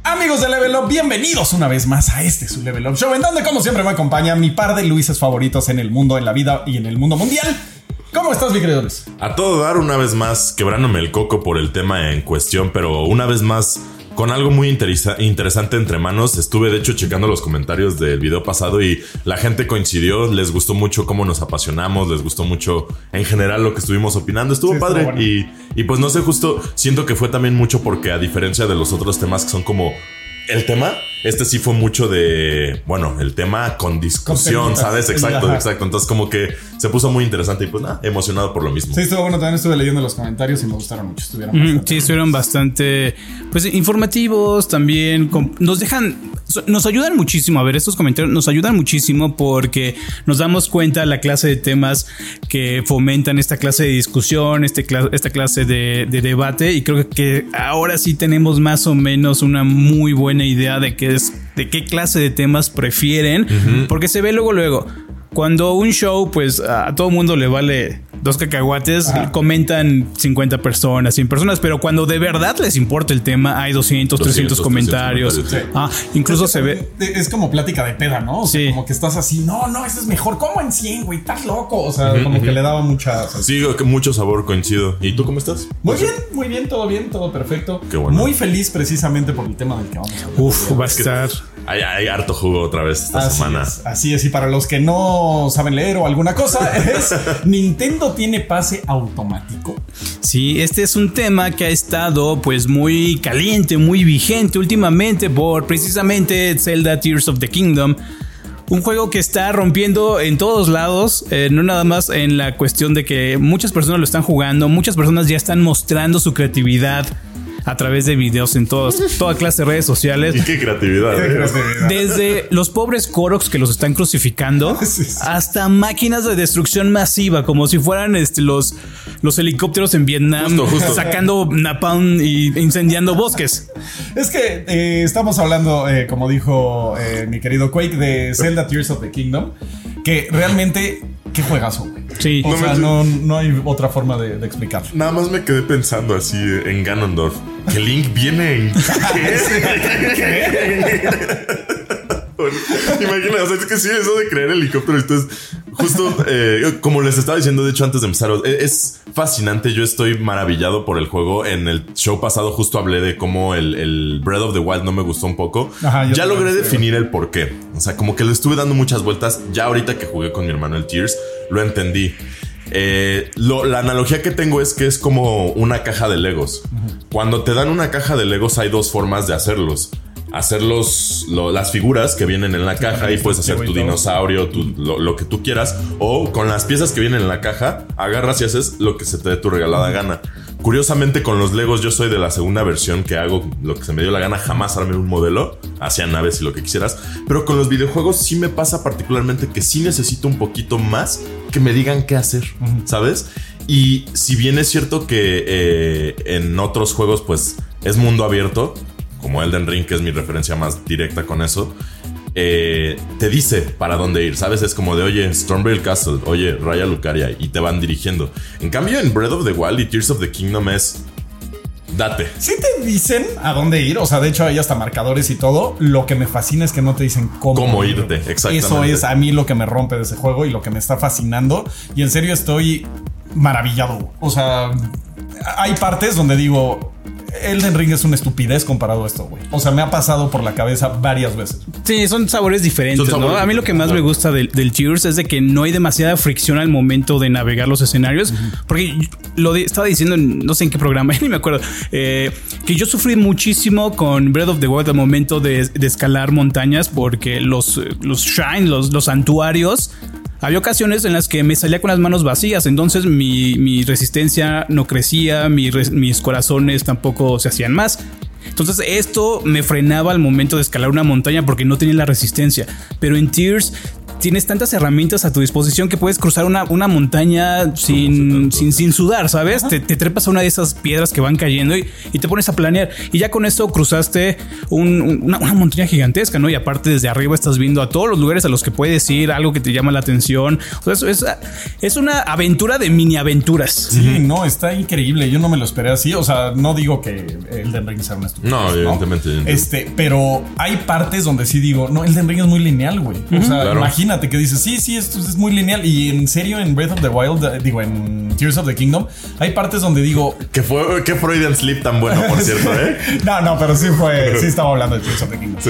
Amigos de Level Up, bienvenidos una vez más a su Level Up Show, en donde como siempre me acompaña mi par de Luises favoritos en el mundo, en la vida y en el mundo mundial. ¿Cómo estás, mi querido Luis? A todo dar, una vez más, quebrándome el coco por el tema en cuestión, pero una vez más con algo muy interesante entre manos. Estuve de hecho checando los comentarios del video pasado y la gente coincidió, les gustó mucho cómo nos apasionamos, les gustó mucho en general lo que estuvimos opinando. Estuvo padre, bueno. Y pues no sé, justo siento que fue también mucho porque a diferencia de los otros temas que son como el tema, este sí fue mucho de, bueno, el tema con discusión, ¿sabes? Exacto. Entonces como que se puso muy interesante y pues nada, emocionado por lo mismo. Sí, estuvo bueno, también estuve leyendo los comentarios y me gustaron mucho. Estuvieron bastante, pues, informativos también. Nos ayudan muchísimo. A ver, estos comentarios nos ayudan muchísimo porque nos damos cuenta de la clase de temas que fomentan esta clase de discusión, esta clase de debate, y creo que ahora sí tenemos más o menos una muy buena idea de qué clase de temas prefieren, porque se ve luego. Cuando un show, pues a todo mundo le vale 2 cacahuates, comentan 50 personas, 100 personas, pero cuando de verdad les importa el tema, hay 200, 300 comentarios. Sí. Incluso se ve. Es como plática de peda, ¿no? O sea, sí. Como que estás así, no, ese es mejor. ¿Cómo en 100, güey? Estás loco. O sea, como que le daba mucha. O sea, sí, que mucho sabor, coincido. ¿Y tú cómo estás? Muy bien, todo perfecto. Qué bueno. Muy feliz precisamente por el tema del que vamos a hablar. Va a estar. Hay harto jugo otra vez esta semana. Así es. Y para los que no saben leer o alguna cosa, es Nintendo tiene pase automático. Sí, este es un tema que ha estado pues muy caliente, muy vigente últimamente por precisamente Zelda Tears of the Kingdom. Un juego que está rompiendo en todos lados, no nada más en la cuestión de que muchas personas lo están jugando, muchas personas ya están mostrando su creatividad a través de videos en toda clase de redes sociales. Y qué creatividad. Desde los pobres Koroks que los están crucificando, hasta máquinas de destrucción masiva, como si fueran los helicópteros en Vietnam, justo. Sacando napalm y incendiando bosques. Es que estamos hablando, como dijo mi querido Quake, de Zelda Tears of the Kingdom, que realmente qué juegazo, güey. Sí. O sea, no hay otra forma de explicarlo. Nada más me quedé pensando así en Ganondorf. Que Link viene en... ¿Qué? Imagina, o sea, es que sí, eso de crear helicóptero. Entonces, justo como les estaba diciendo, de hecho, antes de empezar, es fascinante. Yo estoy maravillado por el juego. En el show pasado justo hablé de cómo el Breath of the Wild no me gustó un poco. Ya logré definir el por qué. O sea, como que le estuve dando muchas vueltas. Ya ahorita que jugué con mi hermano el Tears, lo entendí. La analogía que tengo es que es como una caja de Legos. Cuando te dan una caja de Legos hay dos formas de hacerlos. Las figuras que vienen en la caja y puedes hacer tu dinosaurio, lo que tú quieras, o con las piezas que vienen en la caja agarras y haces lo que se te dé tu regalada gana. Curiosamente, con los Legos yo soy de la segunda versión, que hago lo que se me dio la gana. Jamás armé un modelo, hacía naves y lo que quisieras. Pero con los videojuegos sí me pasa particularmente que sí necesito un poquito más que me digan qué hacer, ¿sabes? Y si bien es cierto que en otros juegos pues es mundo abierto, como Elden Ring, que es mi referencia más directa con eso, te dice para dónde ir, ¿sabes? Es como de, oye, Stormveil Castle, oye, Raya Lucaria, y te van dirigiendo. En cambio, en Breath of the Wild y Tears of the Kingdom es... date. Sí te dicen a dónde ir, o sea, de hecho hay hasta marcadores y todo. Lo que me fascina es que no te dicen cómo irte, exactamente. Eso es a mí lo que me rompe de ese juego y lo que me está fascinando. Y en serio estoy maravillado. O sea, hay partes donde digo... Elden Ring es una estupidez comparado a esto, güey. O sea, me ha pasado por la cabeza varias veces. Sí, son sabores diferentes, ¿no? A mí lo que más me gusta del Tears es de que no hay demasiada fricción al momento de navegar los escenarios. Porque estaba diciendo, no sé en qué programa, ni me acuerdo, que yo sufrí muchísimo con Breath of the Wild al momento de escalar montañas, porque los shrines, los santuarios, había ocasiones en las que me salía con las manos vacías, entonces mi resistencia no crecía, mis corazones tampoco se hacían más. Entonces esto me frenaba al momento de escalar una montaña porque no tenía la resistencia. Pero en Tears tienes tantas herramientas a tu disposición que puedes cruzar una montaña sin sudar, ¿sabes? Te trepas a una de esas piedras que van cayendo y te pones a planear. Y ya con eso cruzaste una montaña gigantesca, ¿no? Y aparte desde arriba estás viendo a todos los lugares a los que puedes ir, algo que te llama la atención. O sea, es una aventura de mini aventuras. Sí, no, está increíble. Yo no me lo esperé así. O sea, no digo que Elden Ring sea una estupidez. No, evidentemente. Pero hay partes donde sí digo, no, Elden Ring es muy lineal, güey. O sea, claro. Imagínate que dices, sí, esto es muy lineal. Y en serio, en Breath of the Wild, en Tears of the Kingdom, hay partes donde digo... Que Freudian Sleep tan bueno, por cierto, ¿eh? No, pero sí estaba hablando de Tears of the Kingdom.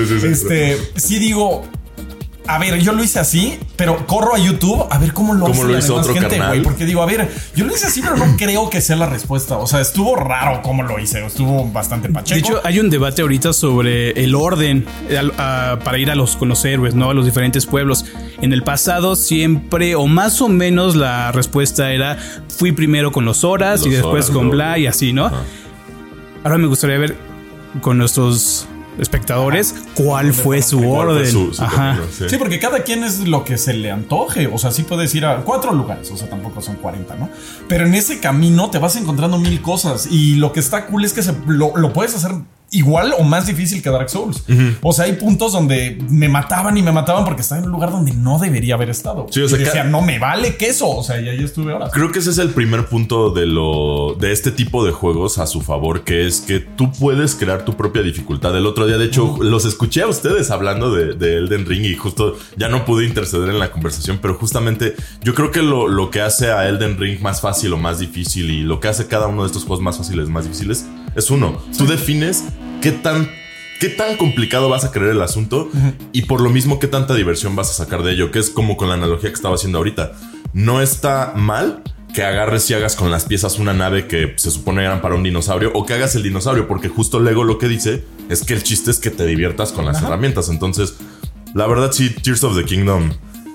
Sí digo... A ver, yo lo hice así, pero corro a YouTube a ver cómo lo hizo otro gente, güey. Porque digo, a ver, yo lo hice así, pero no creo que sea la respuesta. O sea, estuvo raro cómo lo hice. Estuvo bastante pacheco. De hecho, hay un debate ahorita sobre el orden para ir con los héroes, ¿no? A los diferentes pueblos. En el pasado siempre, o más o menos, la respuesta era: fui primero con los Horas y después con Bla y así, ¿no? Ahora me gustaría ver con nuestros espectadores cuál fue su orden. Camino, sí, porque cada quien es lo que se le antoje. O sea, sí puedes ir a 4 lugares, o sea, tampoco son 40, ¿no? Pero en ese camino te vas encontrando 1000 cosas. Y lo que está cool es que lo puedes hacer igual o más difícil que Dark Souls. O sea, hay puntos donde me mataban porque estaba en un lugar donde no debería haber estado. Sí, o sea, y decía, no me vale queso. O sea, ya estuve horas. Creo que ese es el primer punto de este tipo de juegos a su favor, que es que tú puedes crear tu propia dificultad. El otro día, de hecho, los escuché a ustedes hablando de Elden Ring y justo ya no pude interceder en la conversación, pero justamente yo creo que lo que hace a Elden Ring más fácil o más difícil, y lo que hace cada uno de estos juegos más fáciles, más difíciles, es uno. Tú defines qué tan complicado vas a creer el asunto y por lo mismo qué tanta diversión vas a sacar de ello, que es como con la analogía que estaba haciendo ahorita. No está mal que agarres y hagas con las piezas una nave que se supone eran para un dinosaurio, o que hagas el dinosaurio, porque justo Lego lo que dice es que el chiste es que te diviertas con las herramientas. Entonces, la verdad sí, Tears of the Kingdom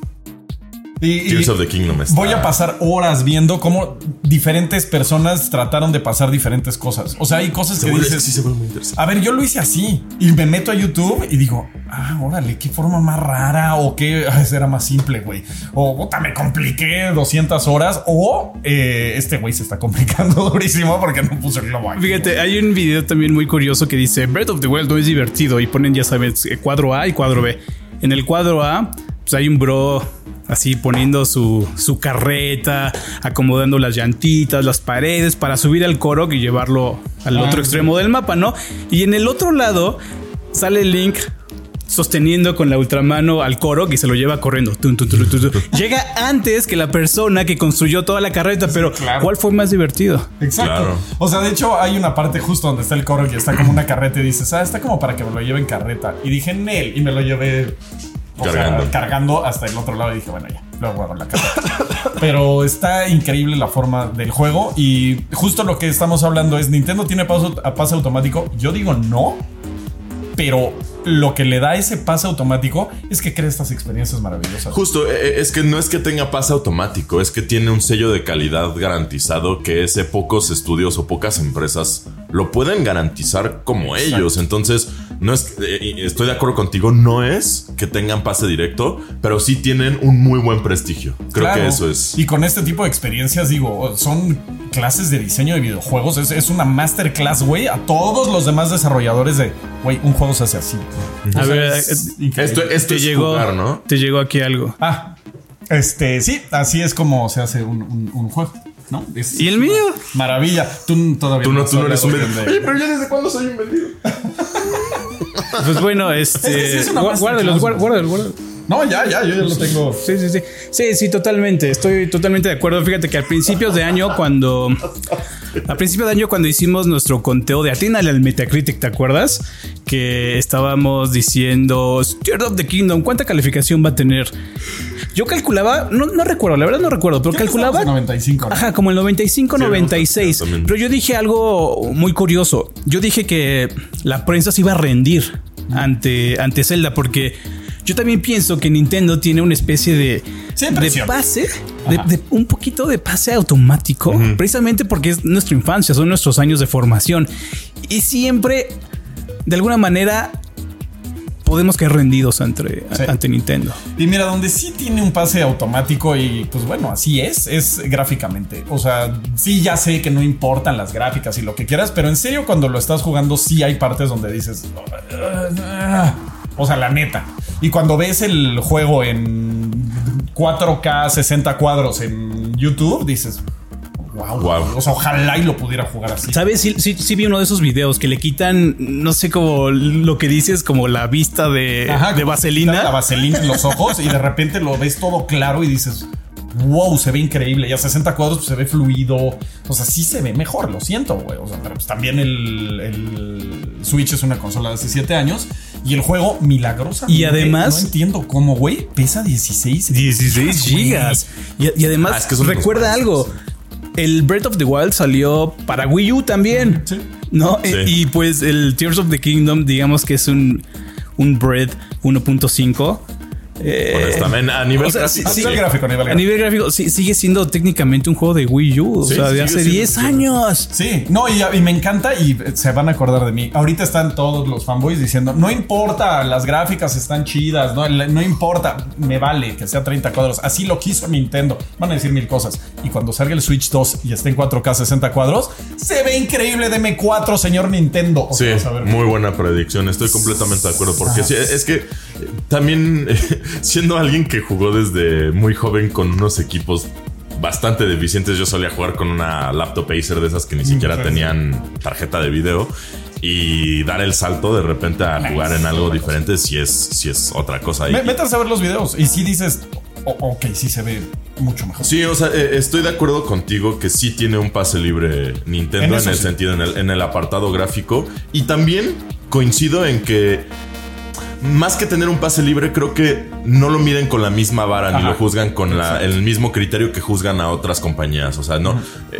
está... Voy a pasar horas viendo cómo diferentes personas trataron de pasar diferentes cosas. O sea, hay cosas que dices... Sí, se vuelve muy interesante. A ver, yo lo hice así y me meto a YouTube y digo, órale, qué forma más rara, o qué era más simple, güey. O me compliqué 200 horas, o este güey se está complicando durísimo porque no puso el globo aquí. Fíjate, hay un video también muy curioso que dice Breath of the Wild no es divertido, y ponen, ya sabes, cuadro A y cuadro B. En el cuadro A, pues hay un bro así poniendo su carreta, acomodando las llantitas, las paredes para subir al Korok y llevarlo al otro extremo del mapa, ¿no? Y en el otro lado sale Link sosteniendo con la ultramano al Korok y se lo lleva corriendo. Llega antes que la persona que construyó toda la carreta, pero claro. ¿Cuál fue más divertido? Exacto. Claro. O sea, de hecho hay una parte justo donde está el Korok y está como una carreta y dices, está como para que me lo lleve en carreta. Y dije, Nel, y me lo llevé cargando hasta el otro lado y dije, bueno, ya, luego hago la carreta. Pero está increíble la forma del juego, y justo lo que estamos hablando es, ¿Nintendo tiene pase automático? Yo digo no, pero lo que le da ese pase automático es que crea estas experiencias maravillosas. Justo, es que no es que tenga pase automático, es que tiene un sello de calidad garantizado que pocos estudios o pocas empresas lo pueden garantizar como ellos. Entonces, no es, estoy de acuerdo contigo, no es que tengan pase directo, pero sí tienen un muy buen prestigio. Creo que eso es. Y con este tipo de experiencias, digo, son clases de diseño de videojuegos. Es una masterclass, güey, a todos los demás desarrolladores de, güey, un juego se hace así. A ver, esto es jugar, ¿no? Te llegó aquí algo. Sí, así es como se hace un juego, ¿no? ¿Y el mío? Maravilla. Tú todavía no eres un vendido. Oye, pero yo desde cuándo soy un vendido. Pues bueno, guárdalo. No, yo ya lo tengo. Sí, totalmente. Estoy totalmente de acuerdo. Fíjate que a principios de año cuando hicimos nuestro conteo de atínale al Metacritic, ¿te acuerdas? Que estábamos diciendo Tears of the Kingdom, ¿cuánta calificación va a tener? Yo calculaba, no recuerdo, la verdad no recuerdo, pero calculaba 95, ¿no? Ajá, como el 95, 96. Pero yo dije algo muy curioso. Yo dije que la prensa se iba a rendir ante Zelda, porque yo también pienso que Nintendo tiene una especie de pase, de un poquito de pase automático, precisamente porque es nuestra infancia, son nuestros años de formación, y siempre, de alguna manera, podemos caer rendidos ante Nintendo. Y mira, donde sí tiene un pase automático y pues bueno, así es gráficamente. O sea, sí ya sé que no importan las gráficas y lo que quieras, pero en serio cuando lo estás jugando sí hay partes donde dices... O sea, la neta. Y cuando ves el juego en 4K 60 cuadros en YouTube, dices... Wow. O sea, ojalá y lo pudiera jugar así. ¿Sabes? Sí vi uno de esos videos que le quitan, no sé, como lo que dices, como la vista de vaselina. La vaselina en los ojos y de repente lo ves todo claro y dices... Wow, se ve increíble. Y a 60 cuadros pues, se ve fluido. O sea, sí se ve mejor, lo siento, güey. O sea, pero pues también el Switch es una consola de hace 7 años. Y el juego, milagrosamente, y además, no entiendo cómo, güey, pesa 16 gigas. Y además, es que recuerda algo. El Breath of the Wild salió para Wii U también. Sí. ¿No? Sí. Y pues el Tears of the Kingdom, digamos que es un Breath 1.5. Honestamente, a nivel gráfico, sigue siendo técnicamente un juego de Wii U, o sea, de hace 10 años. Sí, no, y me encanta y se van a acordar de mí. Ahorita están todos los fanboys diciendo, no importa, las gráficas están chidas, no importa, me vale que sea 30 cuadros. Así lo quiso Nintendo. Van a decir mil cosas. Y cuando salga el Switch 2 y esté en 4K 60 cuadros, se ve increíble de M4, señor Nintendo. Sí, muy buena predicción. Estoy completamente de acuerdo porque es que también... Siendo alguien que jugó desde muy joven con unos equipos bastante deficientes, yo solía jugar con una laptop Acer de esas que ni siquiera tenían tarjeta de video. Y dar el salto de repente a jugar en algo diferente si es otra cosa. Métanse a ver los videos y si dices, ok, sí se ve mucho mejor. Sí, o sea, estoy de acuerdo contigo que sí tiene un pase libre Nintendo en el sentido, en el apartado gráfico. Y también coincido en que más que tener un pase libre, creo que no lo miden con la misma vara ni lo juzgan con el mismo criterio que juzgan a otras compañías. O sea, no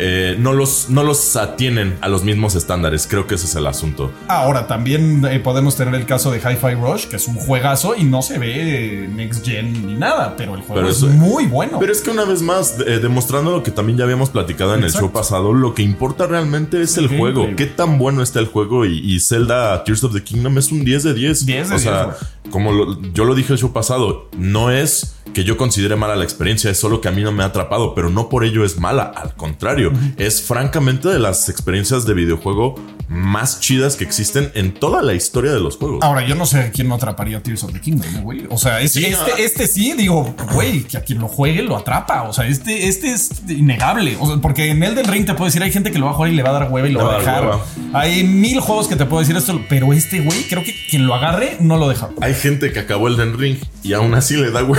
los atienen a los mismos estándares. Creo que ese es el asunto. Ahora, también podemos tener el caso de Hi-Fi Rush, que es un juegazo y no se ve next gen ni nada, pero el juego es muy bueno. Pero es que una vez más, demostrando lo que también ya habíamos platicado en el show pasado, lo que importa realmente es el juego. Qué tan bueno está el juego y Zelda Tears of the Kingdom es un 10 de 10. 10 de 10. Como yo lo dije el show pasado, no es que yo considere mala la experiencia, es solo que a mí no me ha atrapado, pero no por ello es mala, al contrario, es francamente de las experiencias de videojuego más chidas que existen en toda la historia de los juegos. Ahora, yo no sé a quién no atraparía Tears of the Kingdom, güey. O sea, este sí, digo, güey, que a quien lo juegue lo atrapa. O sea, este es innegable. O sea, porque en Elden Ring te puedo decir, hay gente que lo va a jugar y le va a dar hueva y lo va a dejar. Hay 1000 juegos que te puedo decir esto, pero este güey, creo que quien lo agarre no lo deja. Hay gente que acabó Elden Ring y aún así le da hueva.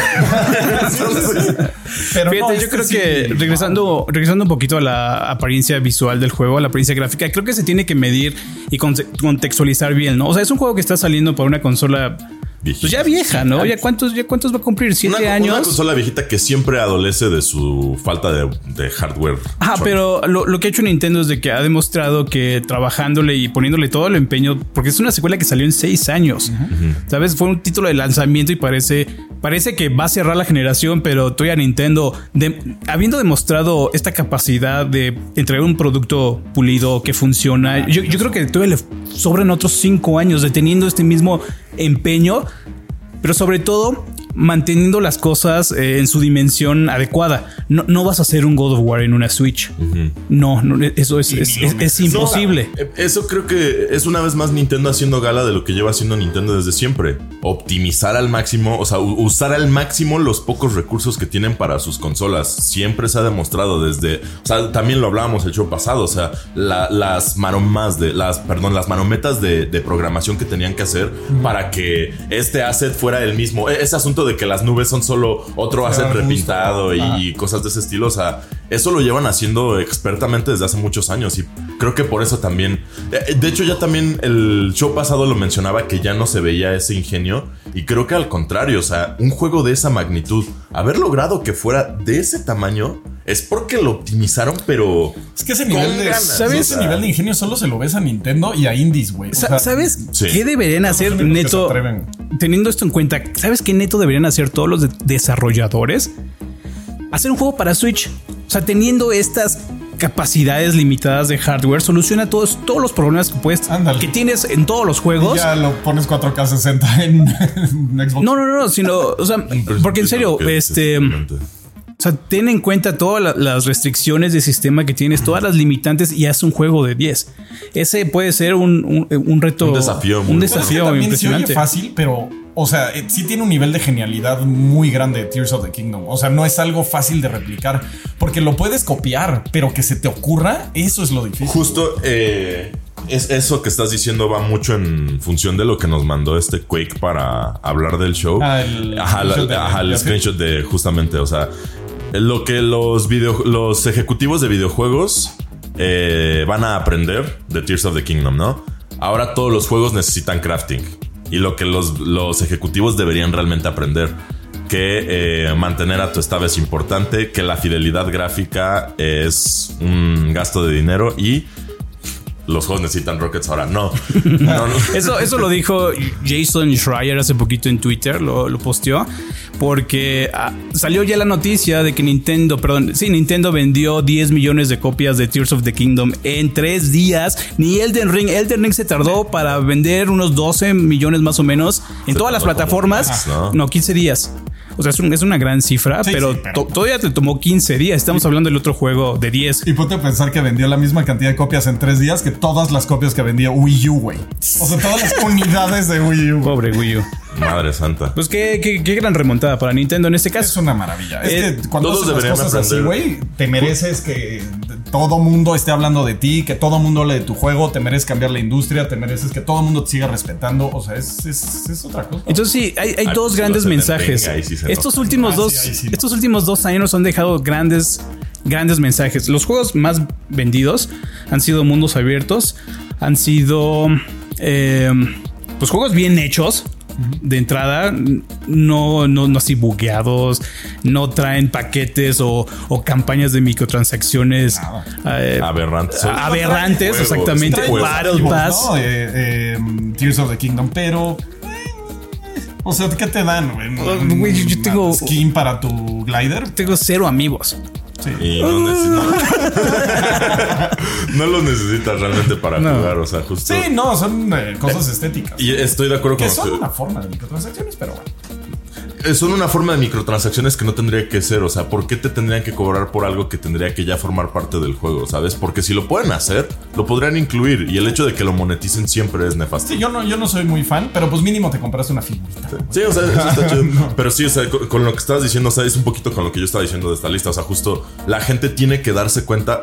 Pero fíjate, no, yo creo que regresando un poquito a la apariencia visual del juego, a la apariencia gráfica, creo que se tiene que medir y contextualizar bien, ¿no? O sea, es un juego que está saliendo para una consola pues ya vieja, ¿no? ¿Ya cuántos va a cumplir? 7 años. Una consola viejita que siempre adolece de su falta de hardware. Pero lo que ha hecho Nintendo es de que ha demostrado que trabajándole y poniéndole todo el empeño, porque es una secuela que salió en 6 años. ¿Sabes? Fue un título de lanzamiento y parece que va a cerrar la generación, pero todavía Nintendo, habiendo demostrado esta capacidad de entregar un producto pulido que funciona, yo creo que todavía le sobran otros 5 años de teniendo este mismo empeño, pero sobre todo manteniendo las cosas en su dimensión adecuada. No vas a hacer un God of War en una Switch. No, eso es imposible. Eso creo que es una vez más Nintendo haciendo gala de lo que lleva haciendo Nintendo desde siempre. Optimizar al máximo, o sea, usar al máximo los pocos recursos que tienen para sus consolas. Siempre se ha demostrado desde... O sea, también lo hablábamos el show pasado. O sea, las marometas de programación que tenían que hacer para que este asset fuera el mismo. Ese asunto de que las nubes son solo otro asset repintado y cosas de ese estilo. O sea, eso lo llevan haciendo expertamente desde hace muchos años y creo que por eso también... De hecho, ya también el show pasado lo mencionaba que ya no se veía ese ingenio y creo que al contrario, o sea, un juego de esa magnitud, haber logrado que fuera de ese tamaño es porque lo optimizaron, pero... Es que ese nivel de... ¿Sabes? Ese nivel de ingenio solo se lo ves a Nintendo y a indies, güey. ¿Sabes qué deberían hacer, neto? Teniendo esto en cuenta, ¿sabes qué neto deberían hacer todos los desarrolladores? Hacer un juego para Switch. O sea, teniendo estas capacidades limitadas de hardware, soluciona todos los problemas que tienes en todos los juegos. Ya lo pones 4K 60 en Xbox. No, sino, o sea, porque en serio, o sea, ten en cuenta todas las restricciones de sistema que tienes, todas las limitantes, y haz un juego de 10. Ese puede ser un reto. Un desafío impresionante. Se oye fácil, pero, o sea, sí tiene un nivel de genialidad muy grande Tears of the Kingdom. O sea, no es algo fácil de replicar, porque lo puedes copiar, pero que se te ocurra, eso es lo difícil. Justo, es eso que estás diciendo va mucho en función de lo que nos mandó Quake para hablar del show. El screenshot de justamente, o sea, lo que los ejecutivos de videojuegos van a aprender de Tears of the Kingdom, ¿no? Ahora todos los juegos necesitan crafting, y lo que los ejecutivos deberían realmente aprender, que mantener a tu staff es importante, que la fidelidad gráfica es un gasto de dinero, y los juegos necesitan rockets ahora. No. Eso lo dijo Jason Schreier hace poquito en Twitter, lo posteó, porque salió ya la noticia de que Nintendo vendió 10 millones de copias de Tears of the Kingdom en 3 días. Ni Elden Ring se tardó para vender unos 12 millones más o menos en todas las plataformas. No, 15 días. O sea, es una gran cifra, pero todavía te tomó 15 días. Estamos hablando del otro juego de 10. Y ponte a pensar que vendió la misma cantidad de copias en 3 días que todas las copias que vendía Wii U, güey. O sea, todas las unidades de Wii U. Pobre Wii U. Madre santa. Pues qué gran remontada para Nintendo en este caso. Es una maravilla. Es que cuando haces las cosas así, güey, te mereces que todo mundo esté hablando de ti, que todo mundo hable de tu juego, te mereces cambiar la industria, te mereces que todo mundo te siga respetando. O sea, es otra cosa. Entonces sí, hay dos grandes mensajes. Estos últimos 2 años nos han dejado grandes mensajes. Los juegos más vendidos han sido mundos abiertos, han sido pues juegos bien hechos. De entrada, no así bugueados, no traen paquetes o campañas de microtransacciones aberrantes, exactamente. Battle Pass, ¿no? Tears of the Kingdom, pero o sea, ¿qué te dan, güey? Yo tengo skin para tu glider. Tengo 0 amigos. Sí. Y no los necesitas realmente para jugar, o sea, justo. Sí, no, son cosas estéticas. Y estoy de acuerdo con que son una forma de microtransacciones, pero bueno. Son una forma de microtransacciones que no tendría que ser. O sea, ¿por qué te tendrían que cobrar por algo que tendría que ya formar parte del juego? ¿Sabes? Porque si lo pueden hacer, lo podrían incluir. Y el hecho de que lo moneticen siempre es nefasto. Sí, yo no soy muy fan, pero pues mínimo te compraste una figurita. Sí, o sea, eso está chido. No. Pero sí, o sea, con lo que estabas diciendo, o sea, es un poquito con lo que yo estaba diciendo de esta lista. O sea, justo la gente tiene que darse cuenta.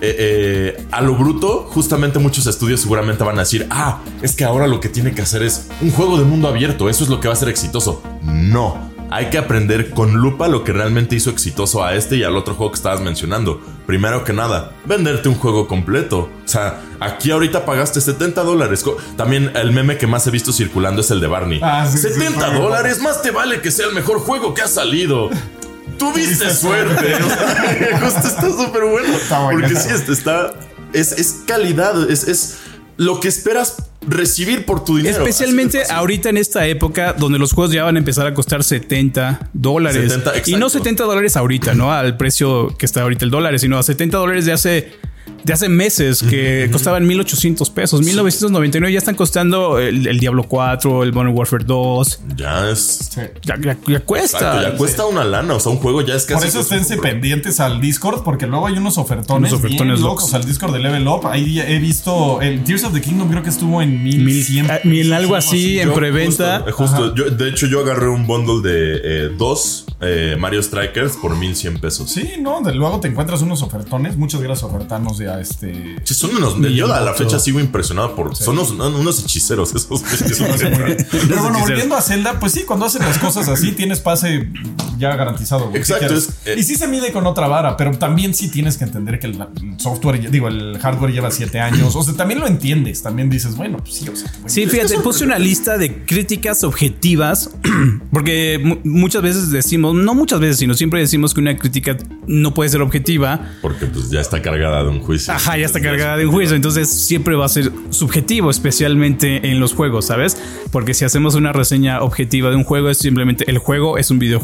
A lo bruto, justamente muchos estudios seguramente van a decir: es que ahora lo que tiene que hacer es un juego de mundo abierto. Eso es lo que va a ser exitoso. No. Hay que aprender con lupa lo que realmente hizo exitoso a este y al otro juego que estabas mencionando. Primero que nada, venderte un juego completo. O sea, aquí ahorita pagaste $70. También el meme que más he visto circulando es el de Barney. Sí, $70, más te vale que sea el mejor juego que ha salido. Tuviste suerte. O sea, justo está súper bueno. Porque sí, es calidad, es lo que esperas recibir por tu dinero. Especialmente ahorita en esta época donde los juegos ya van a empezar a costar $70. Y no $70 ahorita, ¿no? Al precio que está ahorita el dólar, sino a $70 de hace meses que costaban $1,800, $1,999. Ya están costando el Diablo 4, el Modern Warfare 2. Ya es. Ya cuesta. Exacto, ya cuesta una lana. O sea, un juego ya es casi. Por eso esténse pendientes al Discord, porque luego hay unos ofertones bien locos al Discord de Level Up. Ahí he visto el Tears of the Kingdom, creo que estuvo en 1,100. Algo así en preventa. Justo. De hecho, yo agarré un bundle de 2 Mario Strikers por $1,100. Sí, no, luego te encuentras unos ofertones. Muchas gracias, ofertarnos ya Sí, son unos. Yo a la fecha sigo impresionado por. Sí. Son unos hechiceros esos. Pero bueno, volviendo a Zelda, pues sí, cuando hacen las cosas así, tienes pase ya garantizado. Güey. Exacto. Y sí se mide con otra vara, pero también sí tienes que entender que el software, el hardware lleva 7 años. O sea, también lo entiendes. También dices, bueno, pues sí, o sea. Bueno, sí, fíjate, puse una lista de críticas objetivas, porque muchas veces decimos, no muchas veces, sino siempre decimos que una crítica no puede ser objetiva. Porque pues ya está cargada de un juicio. Ajá, ya está cargada de un juicio. Entonces siempre va a ser subjetivo, especialmente en los juegos, ¿sabes? Porque si hacemos una reseña objetiva de un juego, es simplemente el juego es un videojuego,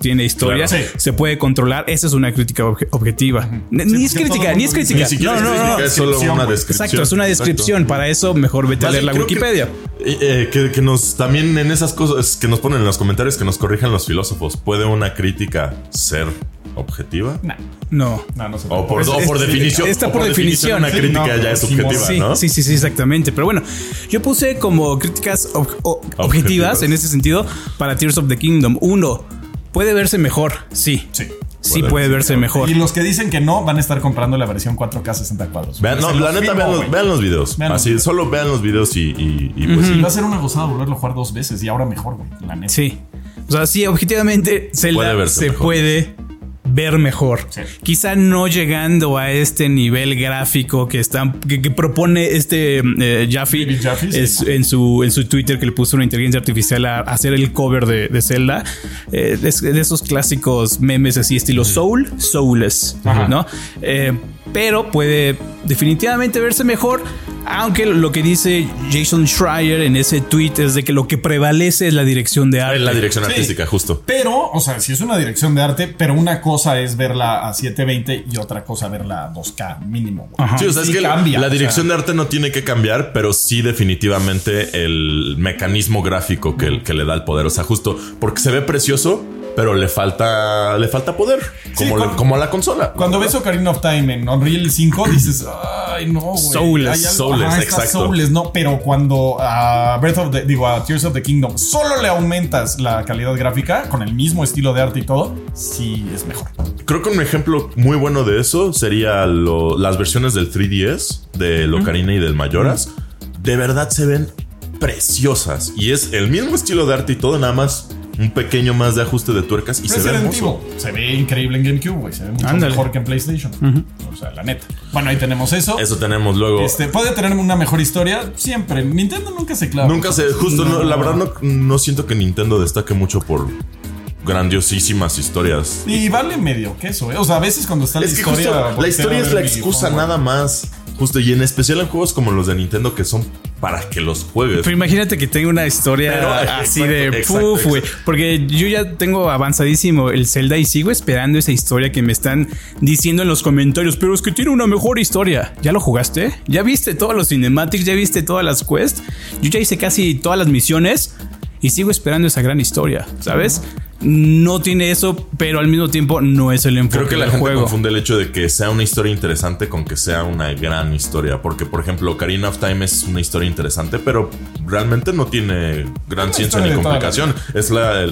tiene historia, claro. se puede controlar. Esa es una crítica objetiva. Ni es crítica. Ni siquiera no. Es solo una descripción. Exacto, es una descripción. Exacto. Para eso mejor vete a leer la Wikipedia. Que nos también en esas cosas que nos ponen en los comentarios, que nos corrijan los filósofos. ¿Puede una crítica ser objetiva? No sé. O por definición. Está por definición. Una crítica ya es subjetiva, ¿no? Sí, exactamente. Pero bueno, yo puse como críticas objetivas en ese sentido para Tears of the Kingdom. 1, puede verse mejor. Sí puede verse mejor. Y los que dicen que no van a estar comprando la versión 4K 60 cuadros. Vean los videos. Así, solo vean los videos y pues sí. Va a ser una gozada volverlo a jugar 2 veces y ahora mejor, güey. La neta. Sí. O sea, sí, objetivamente Zelda se puede ver mejor. Sí. Quizá no llegando a este nivel gráfico que propone Jaffe en su Twitter, que le puso una inteligencia artificial a hacer el cover de Zelda, de esos clásicos memes así estilo Soulless, ¿no? Pero puede definitivamente verse mejor, aunque lo que dice Jason Schreier en ese tweet es de que lo que prevalece es la dirección de arte. La dirección artística, justo. Pero, o sea, si es una dirección de arte, pero una cosa es verla a 720 y otra cosa verla a 2K mínimo. Sí, o sea, es que cambia, la dirección de arte no tiene que cambiar, pero sí definitivamente el mecanismo gráfico que le da el poder. O sea, justo porque se ve precioso, pero le falta poder, como a la consola. Cuando ves Ocarina of Time en Unreal 5 dices, ay no, güey. Soulless, exacto. Soulless, no, pero cuando a Tears of the Kingdom solo le aumentas la calidad gráfica con el mismo estilo de arte y todo, sí es mejor. Creo que un ejemplo muy bueno de eso sería las versiones del 3DS, del Ocarina y del Majora's. De verdad se ven preciosas y es el mismo estilo de arte y todo, nada más un pequeño más de ajuste de tuercas y se ve hermoso. Se ve increíble en GameCube, güey. Se ve mucho mejor que en PlayStation. O sea, la neta. Bueno, ahí tenemos eso. Eso tenemos luego. Puede tener una mejor historia siempre. Nintendo nunca se clava. Nunca se... Justo, no, la verdad no siento que Nintendo destaque mucho por grandiosísimas historias. Y vale medio queso, O sea, a veces cuando está la historia... La historia es la excusa nada más. Justo, y en especial en juegos como los de Nintendo que son para que los juegues. Pero imagínate que tenga una historia así de puf, güey. Porque yo ya tengo avanzadísimo el Zelda y sigo esperando esa historia que me están diciendo en los comentarios. Pero es que tiene una mejor historia. ¿Ya lo jugaste? ¿Ya viste todos los cinematics? ¿Ya viste todas las quests? Yo ya hice casi todas las misiones y sigo esperando esa gran historia, ¿sabes? No tiene eso, pero al mismo tiempo no es el enfoque del juego. Creo que la gente confunde el hecho de que sea una historia interesante con que sea una gran historia. Porque, por ejemplo, Ocarina of Time es una historia interesante, pero realmente no tiene gran ciencia ni complicación. Es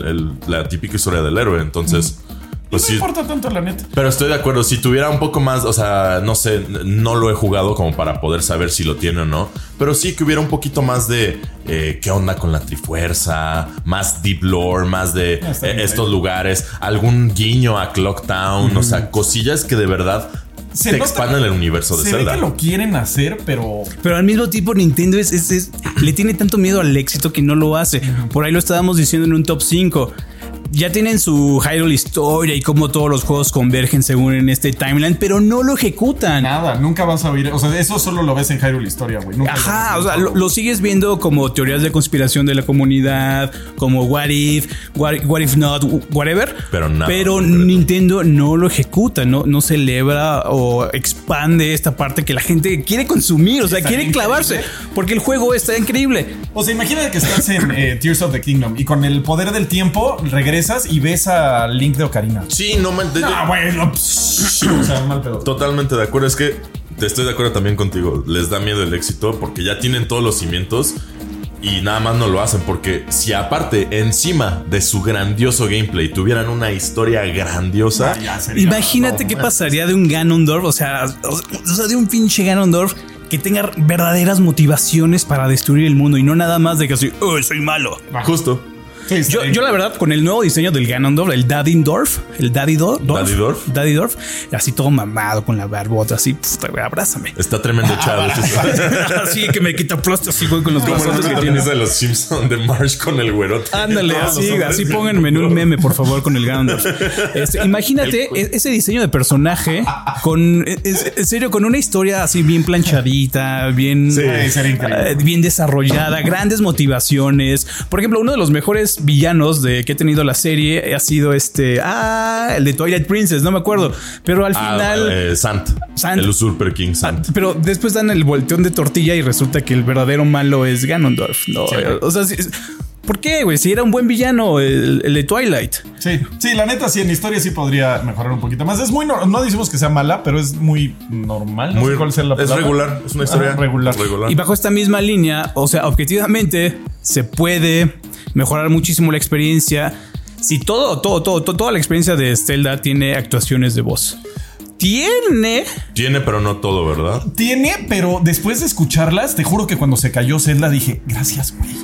la típica historia del héroe. Entonces... Pues no importa tanto, la neta. Pero estoy de acuerdo. Si tuviera un poco más, o sea, no sé, no lo he jugado como para poder saber si lo tiene o no. Pero sí que hubiera un poquito más de qué onda con la Trifuerza, más deep lore, más de estos lugares, algún guiño a Clock Town, o sea, cosillas que de verdad te expanden el universo de Zelda. Se ve que lo quieren hacer, pero al mismo tiempo Nintendo le tiene tanto miedo al éxito que no lo hace. Por ahí lo estábamos diciendo en un top 5. Ya tienen su Hyrule historia y cómo todos los juegos convergen según en este timeline, pero no lo ejecutan. Nada, nunca vas a oír. O sea, eso solo lo ves en Hyrule historia, güey. Ajá, o sea, lo sigues viendo como teorías de conspiración de la comunidad, como what if not, whatever. Pero Nintendo no lo ejecuta, no celebra o expande esta parte que la gente quiere consumir, o sea, quiere clavarse, porque el juego está increíble. O sea, imagínate que estás en Tears of the Kingdom y con el poder del tiempo regresas y ves a Link de Ocarina. Sí, no man. Bueno. O sea, mal pedo. Totalmente de acuerdo. Es que estoy de acuerdo también contigo. Les da miedo el éxito porque ya tienen todos los cimientos y nada más no lo hacen. Porque si aparte, encima de su grandioso gameplay, tuvieran una historia grandiosa, imagínate qué pasaría de un Ganondorf. O sea, de un pinche Ganondorf que tenga verdaderas motivaciones para destruir el mundo y no nada más de que así, soy malo. Justo. Sí, yo la verdad, con el nuevo diseño del Ganondorf, el Daddy Dorf, así todo mamado con la barbota, así, abrázame. Está tremendo chavo. Así que me quita plástico así, güey, con los brazos que tiene de los Simpsons de Marsh con el güerote. Ándale, así pónganme en un meme, por favor, con el Ganondorf. Imagínate ese diseño de personaje en serio, con una historia así bien planchadita, bien desarrollada, grandes motivaciones. Por ejemplo, uno de los mejores mejores villanos que he tenido la serie ha sido el de Twilight Princess, no me acuerdo, pero al final Sant, el Usurper King Sant. Pero después dan el volteón de tortilla y resulta que el verdadero malo es Ganondorf, ¿no? Sí. O sea, ¿por qué, güey? Si era un buen villano el de Twilight. Sí, la neta, sí, en historia sí podría mejorar un poquito más. Es muy no decimos que sea mala, pero es muy normal. No sé cuál sea la palabra. Es regular, es una historia regular. Y bajo esta misma línea, o sea, objetivamente se puede mejorar muchísimo la experiencia. Si toda la experiencia de Zelda tiene actuaciones de voz. Tiene, pero no todo, ¿verdad? Tiene, pero después de escucharlas, te juro que cuando se cayó Zelda dije, gracias, güey.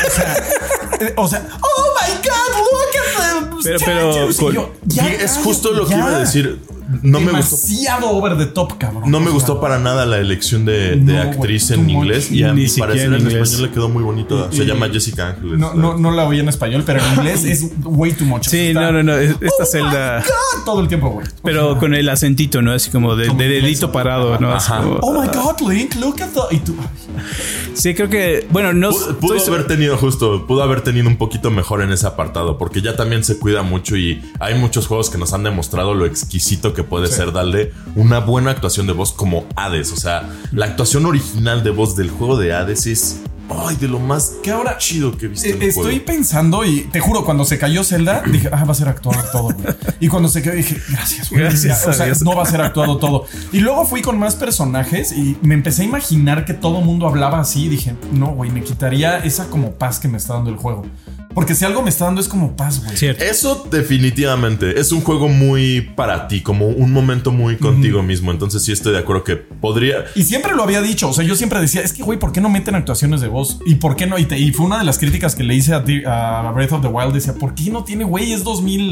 O sea, oh my God, look at them. Es justo lo que iba a decir. No me gustó. Demasiado over the top, cabrón. No me gustó para nada la elección de actriz en inglés. Y a mi parecer en español le quedó muy bonito. Se llama Jessica Ángeles. No la oí en español, pero en inglés es way too much. Sí, no. Esta Zelda. Todo el tiempo, güey. Pero con el acentito, ¿no? Así como de dedito parado, ¿no? Como, oh my God, Link, look at the. Y tú. Sí, creo que. Bueno, no. Pudo haber tenido un poquito mejor en ese apartado. Porque ya también se cuida mucho. Y hay muchos juegos que nos han demostrado lo exquisito que puede ser darle una buena actuación de voz como Hades. O sea, la actuación original de voz del juego de Hades es de lo más chido que he visto. Estoy pensando y te juro, cuando se cayó Zelda, dije, va a ser actuado todo, güey. Y cuando se cayó dije, gracias, güey. O sea, no va a ser actuado todo. Y luego fui con más personajes y me empecé a imaginar que todo el mundo hablaba así. Y dije, no, güey, me quitaría esa como paz que me está dando el juego. Porque si algo me está dando es como paz, güey. Eso definitivamente es un juego muy para ti, como un momento muy contigo mismo. Entonces sí estoy de acuerdo que podría. Y siempre lo había dicho. O sea, yo siempre decía, es que, güey, ¿por qué no meten actuaciones de voz? ¿Y por qué no? Y fue una de las críticas que le hice a Breath of the Wild. Decía, ¿por qué no tiene, güey? Es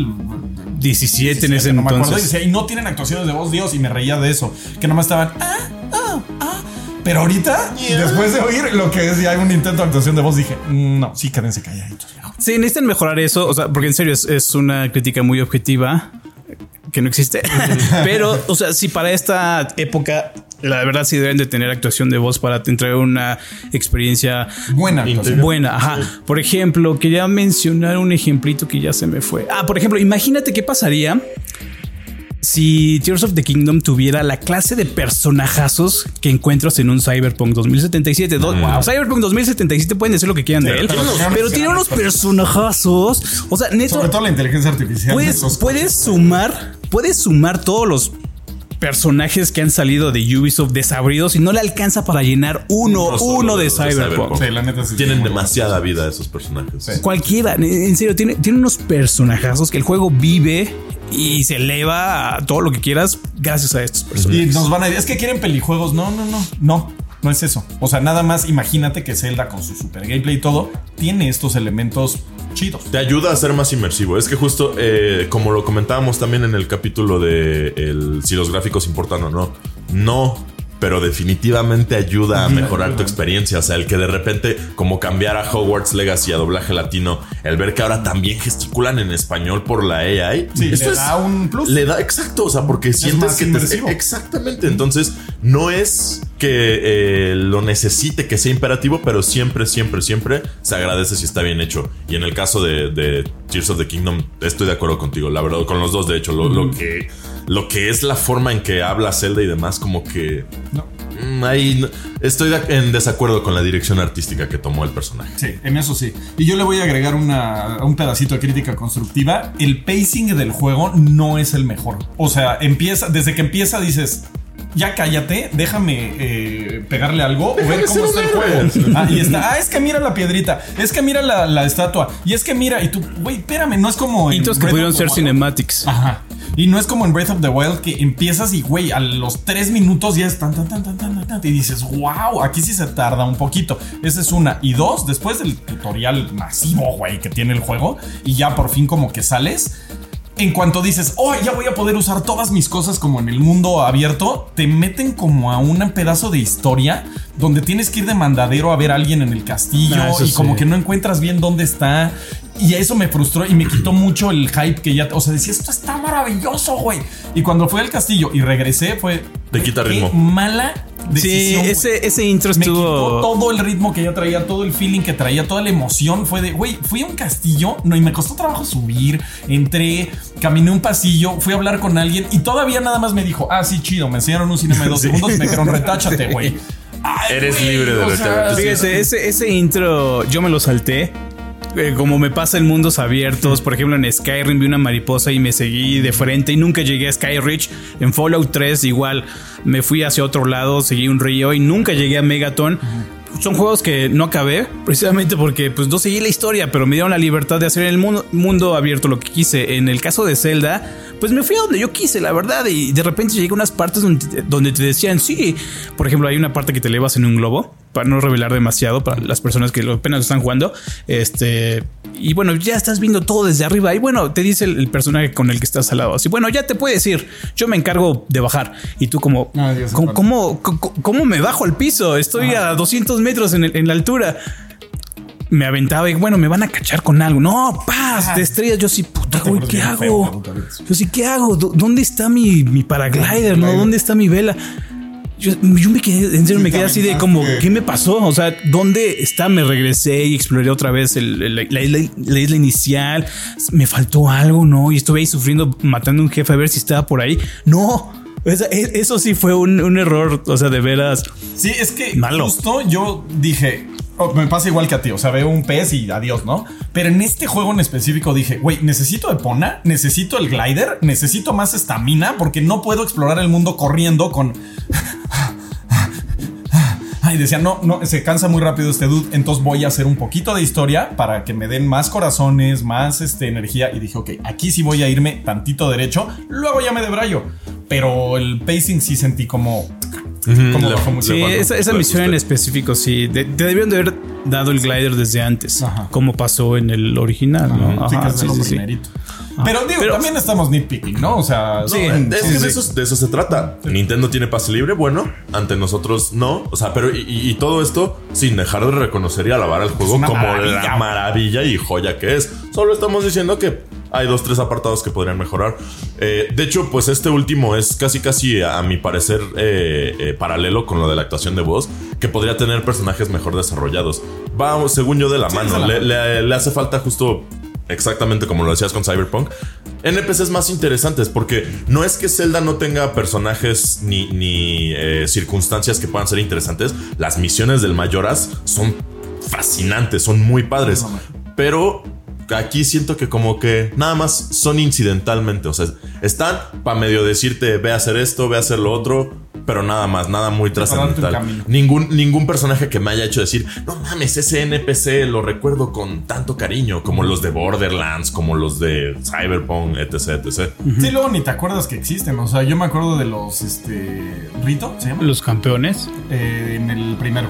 2017 en ese no entonces. Me acuerdo, y decía, y no tienen actuaciones de voz, Dios. Y me reía de eso. Que nomás estaban, Pero ahorita, después de oír lo que es ya un intento de actuación de voz, dije, no, sí, quédense calladitos. Sí, necesitan mejorar eso, o sea, porque en serio es una crítica muy objetiva que no existe. Pero, o sea, si para esta época, la verdad sí deben de tener actuación de voz para entregar una experiencia buena. Ajá. Por ejemplo, quería mencionar un ejemplito que ya se me fue. Por ejemplo, imagínate qué pasaría si Tears of the Kingdom tuviera la clase de personajazos que encuentras en un Cyberpunk 2077. Cyberpunk 2077 pueden decir lo que quieran de él, pero tiene unos personajazos. O sea, neto, sobre todo la inteligencia artificial. Puedes sumar todos los personajes que han salido de Ubisoft desabridos y no le alcanza para llenar uno de Cyberpunk. Sí, la neta sí. Tienen demasiada vida esos personajes. Sí. Cualquiera, en serio, tiene unos personajazos que el juego vive y se eleva a todo lo que quieras gracias a estos personajes. Y nos van a decir, es que quieren pelijuegos. No es eso. O sea, nada más imagínate que Zelda con su super gameplay y todo tiene estos elementos chidos. Te ayuda a ser más inmersivo. Es que justo como lo comentábamos también en el capítulo de si los gráficos importan o no. No, pero definitivamente ayuda a mejorar tu experiencia. O sea, el que de repente, como cambiar a Hogwarts Legacy a doblaje latino, el ver que ahora también gesticulan en español por la AI. Sí, le da un plus. Le da, exacto. O sea, porque sientes que exactamente. Entonces, no es que lo necesite que sea imperativo, pero siempre se agradece si está bien hecho. Y en el caso de Tears of the Kingdom, estoy de acuerdo contigo, la verdad, con los dos, de hecho, lo que es la forma en que habla Zelda y demás, como que ahí estoy en desacuerdo con la dirección artística que tomó el personaje. Sí, en eso sí. Y yo le voy a agregar un pedacito de crítica constructiva. El pacing del juego no es el mejor. O sea, desde que empieza dices, ya cállate, déjame pegarle algo o ver cómo está el juego. Y está, es que mira la piedrita, es que mira la estatua, y es que mira, y tú, güey, espérame, no es como en hitos que pudieron ser cinematics. Ajá. Y no es como en Breath of the Wild que empiezas y, güey, a los 3 minutos ya es tan, y dices, wow, aquí sí se tarda un poquito. Esa es una. Y dos, después del tutorial masivo, güey, que tiene el juego, y ya por fin como que sales, en cuanto dices, ya voy a poder usar todas mis cosas como en el mundo abierto, te meten como a un pedazo de historia donde tienes que ir de mandadero a ver a alguien en el castillo y como que no encuentras bien dónde está. Y eso me frustró y me quitó mucho el hype que ya... O sea, decía, esto está maravilloso, güey. Y cuando fui al castillo y regresé fue... Te quita ritmo. Qué mala decisión. Sí, ese intro estuvo. Me quitó todo el ritmo que yo traía, todo el feeling que traía, toda la emoción. Fue de, güey, fui a un castillo, no, y me costó trabajo subir. Entré, caminé un pasillo, fui a hablar con alguien y todavía nada más me dijo, sí, chido, me enseñaron un cinema de 2 segundos y me dijeron, retáchate, güey. Eres libre de retratarte. Fíjate, ese intro yo me lo salté. Como me pasa en mundos abiertos, por ejemplo en Skyrim vi una mariposa y me seguí de frente y nunca llegué a Skyreach. En Fallout 3 igual me fui hacia otro lado, seguí un río y nunca llegué a Megaton. Son juegos que no acabé precisamente porque pues no seguí la historia, pero me dieron la libertad de hacer en el mundo abierto lo que quise. En el caso de Zelda, pues me fui a donde yo quise, la verdad, y de repente llegué a unas partes donde te decían, sí, por ejemplo hay una parte que te elevas en un globo, para no revelar demasiado para las personas que apenas lo están jugando, y bueno, ya estás viendo todo desde arriba y bueno, te dice el personaje con el que estás al lado, así, bueno, ya te puedes ir, yo me encargo de bajar, y tú como, ¿cómo me bajo al piso? Estoy a 200 metros en la altura. Me aventaba y bueno, me van a cachar con algo. No, paz, te estrellas. Yo sí, puta, güey, ¿qué hago? Yo sí, ¿qué hago? ¿Dónde está mi paraglider? ¿No? ¿Dónde está mi vela? Yo me quedé, en serio, me quedé así de como, ¿qué me pasó? O sea, ¿dónde está? Me regresé y exploré otra vez la isla inicial. Me faltó algo, ¿no? Y estuve ahí sufriendo, matando a un jefe a ver si estaba por ahí. No. Eso sí fue un error, o sea, de veras. Sí, es que malo. Justo yo dije, me pasa igual que a ti, o sea, veo un pez y adiós, ¿no? Pero en este juego en específico dije, güey, necesito Epona, necesito el glider, necesito más estamina porque no puedo explorar el mundo corriendo con... Y decía, no, se cansa muy rápido este dude, entonces voy a hacer un poquito de historia para que me den más corazones, más energía. Y dije, ok, aquí sí voy a irme tantito derecho, luego ya me debrayo. Pero el pacing sí sentí como... Sí, esa misión en específico sí. Te debieron de haber dado el glider desde antes, como pasó en el original, ¿no? Sí. Pero digo, también estamos nitpicking, ¿no? O sea, de eso se trata. Nintendo tiene pase libre, bueno, ante nosotros no. O sea, pero y todo esto sin dejar de reconocer y alabar al juego como la maravilla y joya que es. Solo estamos diciendo que hay 2-3 apartados que podrían mejorar. De hecho, pues este último es casi a mi parecer paralelo con lo de la actuación de voz, que podría tener personajes mejor desarrollados. Va, según yo, de la mano. Le hace falta justo... Exactamente como lo decías con Cyberpunk, NPCs más interesantes, porque no es que Zelda no tenga personajes ni circunstancias que puedan ser interesantes. Las misiones del Majora's son fascinantes, son muy padres, pero aquí siento que como que nada más son incidentalmente, o sea, están para medio decirte ve a hacer esto, ve a hacer lo otro, pero nada más, nada muy trascendental. Ningún personaje que me haya hecho decir, no mames, ese NPC lo recuerdo con tanto cariño, como los de Borderlands, como los de Cyberpunk, etc. Sí, luego ni te acuerdas que existen. O sea, yo me acuerdo de los Rito, ¿se llama? Los campeones. En el primero.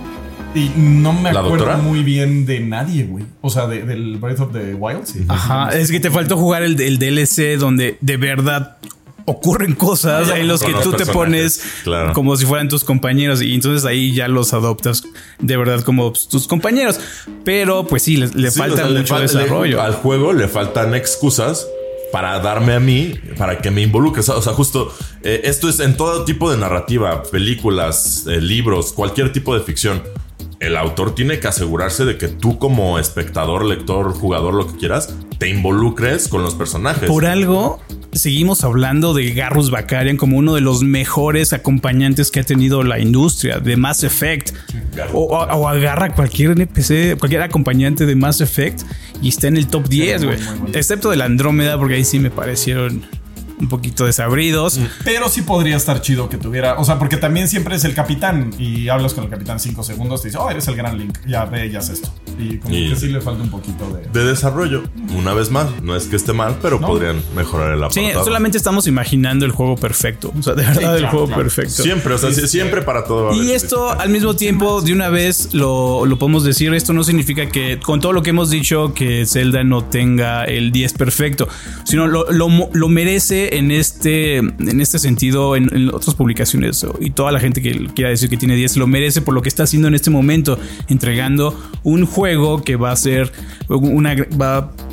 Y no me acuerdo muy bien de nadie, güey. O sea, del Breath of the Wild. Sí. Ajá, es que te faltó jugar el DLC donde de verdad ocurren cosas en los que tú te pones como si fueran tus compañeros y entonces ahí ya los adoptas de verdad como tus compañeros. Pero pues sí, le falta mucho desarrollo. Al juego le faltan excusas para darme a mí, para que me involucres. O sea, justo esto es en todo tipo de narrativa, películas, libros, cualquier tipo de ficción. El autor tiene que asegurarse de que tú como espectador, lector, jugador, lo que quieras, te involucres con los personajes. Por algo seguimos hablando de Garrus Vakarian como uno de los mejores acompañantes que ha tenido la industria de Mass Effect. O agarra cualquier NPC, cualquier acompañante de Mass Effect y está en el top 10, güey. Excepto de la Andrómeda, porque ahí sí me parecieron un poquito desabridos. Pero sí podría estar chido que tuviera, o sea, porque también siempre es el capitán y hablas con el capitán 5 segundos, te dice, eres el gran Link, ya ve, ya haces esto. Y como que sí le falta un poquito de desarrollo. Una vez más, no es que esté mal, pero podrían mejorar el apartado. Sí, solamente estamos imaginando el juego perfecto. O sea, de verdad, el juego perfecto. Siempre, o sea, siempre para todo. Y esto, al mismo tiempo, de una vez lo podemos decir, esto no significa que, con todo lo que hemos dicho, que Zelda no tenga el 10 perfecto, sino lo merece en este sentido, en otras publicaciones, y toda la gente que quiera decir que tiene 10 lo merece por lo que está haciendo en este momento, entregando un juego que va a ser va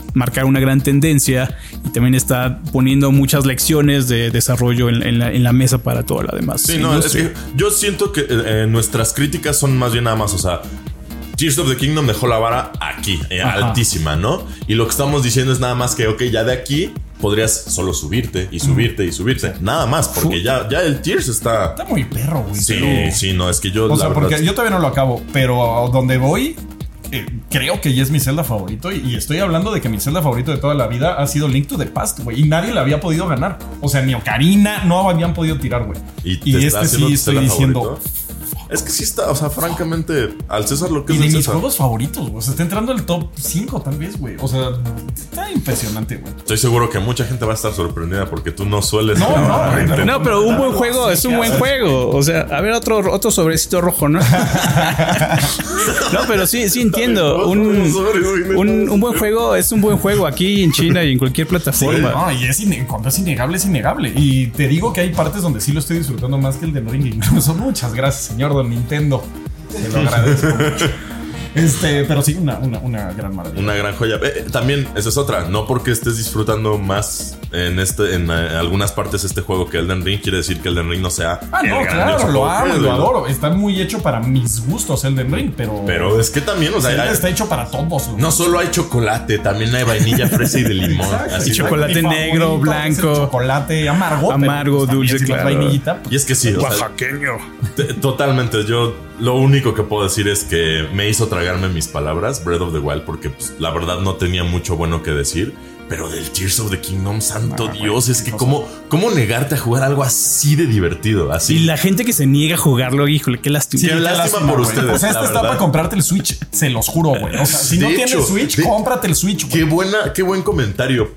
marcar una gran tendencia y también está poniendo muchas lecciones de desarrollo en la mesa para toda la demás. Sí, no, es que yo siento que nuestras críticas son más bien nada más, o sea, Tears of the Kingdom dejó la vara aquí, altísima, ¿no? Y lo que estamos diciendo es nada más que, ok, ya de aquí podrías solo subirte y subirte y subirte. Nada más, porque ya el Tears está muy perro, güey. Sí, pero... sí, no, es que yo... O sea, porque yo todavía no lo acabo, pero a donde voy... creo que ya es mi Zelda favorito y estoy hablando de que mi Zelda favorito de toda la vida ha sido Link to the Past, güey, y nadie le había podido ganar. O sea, ni Ocarina no habían podido tirar, güey. Y este sí estoy diciendo... Es que sí está, o sea, francamente, al César lo que es del César. Y de mis César. Juegos favoritos, güey. O sea, está entrando el top 5 tal vez, güey. O sea, está impresionante, güey. Estoy seguro que mucha gente va a estar sorprendida porque tú no sueles... No, pero un buen juego es un buen juego. O sea, a ver, otro sobrecito rojo, ¿no? No, pero sí entiendo. Un buen juego es un buen juego aquí en China y en cualquier plataforma. Sí, no, y cuando es innegable. Y te digo que hay partes donde sí lo estoy disfrutando más que el de Ring. Incluso muchas gracias, señor Don Nintendo. Te lo agradezco mucho. Pero sí, una gran maravilla. Una gran joya. También, esa es otra. No porque estés disfrutando más en algunas partes este juego que Elden Ring, quiere decir que Elden Ring no sea. No, claro, lo amo, lo adoro. Está muy hecho para mis gustos Elden Ring, pero es que también, o sea, está hecho para todos. No solo hay chocolate, también hay vainilla, fresa y de limón. Así chocolate negro, blanco, chocolate amargo, dulce, claro. Vainillita. Y es que sí, oaxaqueño. Totalmente. Yo lo único que puedo decir es que me hizo tragarme mis palabras Breath of the Wild porque pues, la verdad no tenía mucho bueno que decir. Pero del Tears of the Kingdom, santo Dios, es que cómo negarte a jugar algo así de divertido, así. Y la gente que se niega a jugarlo, híjole, qué lástima. Sí, qué lástima por ustedes. O sea, está para comprarte el Switch, se los juro, güey. O sea, si no tienes Switch, cómprate el Switch, güey. Qué buen comentario.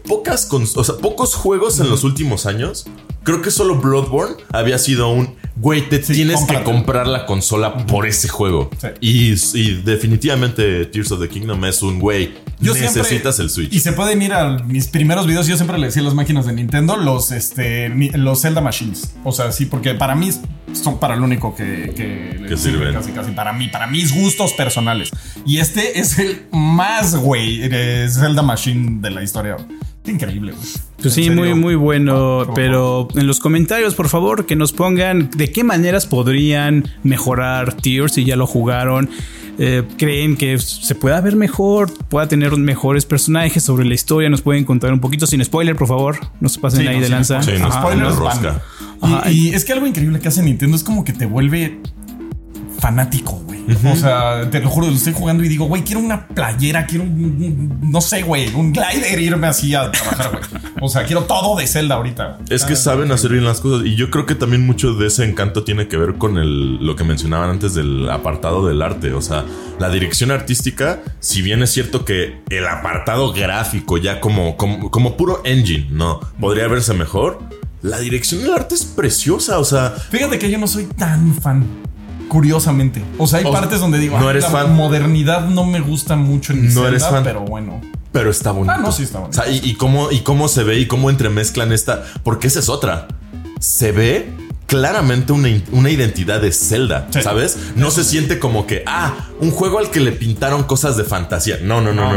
Pocos juegos en los últimos años. Creo que solo Bloodborne había sido güey, tienes que comprar la consola por ese juego. Sí. Y definitivamente Tears of the Kingdom es güey, necesitas el Switch. Y se pueden ir a mis primeros videos. Yo siempre le decía a las máquinas de Nintendo los Zelda Machines. O sea, sí, porque para mí son para lo único que sirven. Casi para mis gustos personales. Y este es el más, güey, Zelda Machine de la historia. Increíble, güey. Pues sí, muy, muy bueno. Pero en los comentarios, por favor, que nos pongan de qué maneras podrían mejorar Tears si ya lo jugaron. Creen que se pueda ver mejor, pueda tener mejores personajes sobre la historia. Nos pueden contar un poquito sin spoiler, por favor. No se pasen ahí de lanza. Sí, no spoilers, rosca. Y es que algo increíble que hace Nintendo es como que te vuelve fanático, güey. O sea, te lo juro, lo estoy jugando y digo, güey, quiero una playera, quiero no sé, güey, un glider, irme así a trabajar, güey. O sea, quiero todo de Zelda ahorita. Es que saben hacer bien las cosas. Y yo creo que también mucho de ese encanto tiene que ver con lo que mencionaban antes del apartado del arte. O sea, la dirección artística, si bien es cierto que el apartado gráfico ya como puro engine, ¿no? Podría verse mejor. La dirección del arte es preciosa, o sea... Fíjate que yo no soy tan fan. Curiosamente. O sea, hay partes donde digo, no eres fan. Modernidad no me gusta mucho en no eres fan, pero bueno. Pero está bonito. No, sí está bonito. O sea, y cómo se ve y cómo entremezclan esta. Porque esa es otra. Se ve claramente una identidad de Zelda, sí. ¿Sabes? No se siente como que, un juego al que le pintaron cosas de fantasía. No.